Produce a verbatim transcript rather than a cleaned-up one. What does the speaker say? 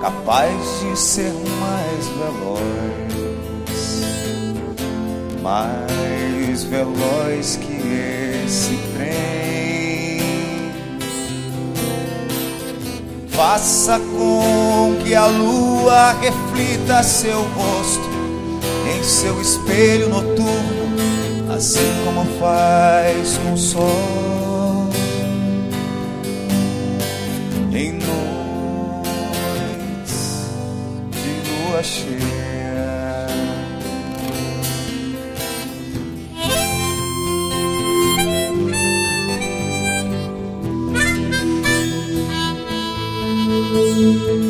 capaz de ser mais veloz, mais veloz que esse trem. Faça com que a lua reflita seu rosto em seu espelho noturno, assim como faz com o sol em noites de lua cheia. Música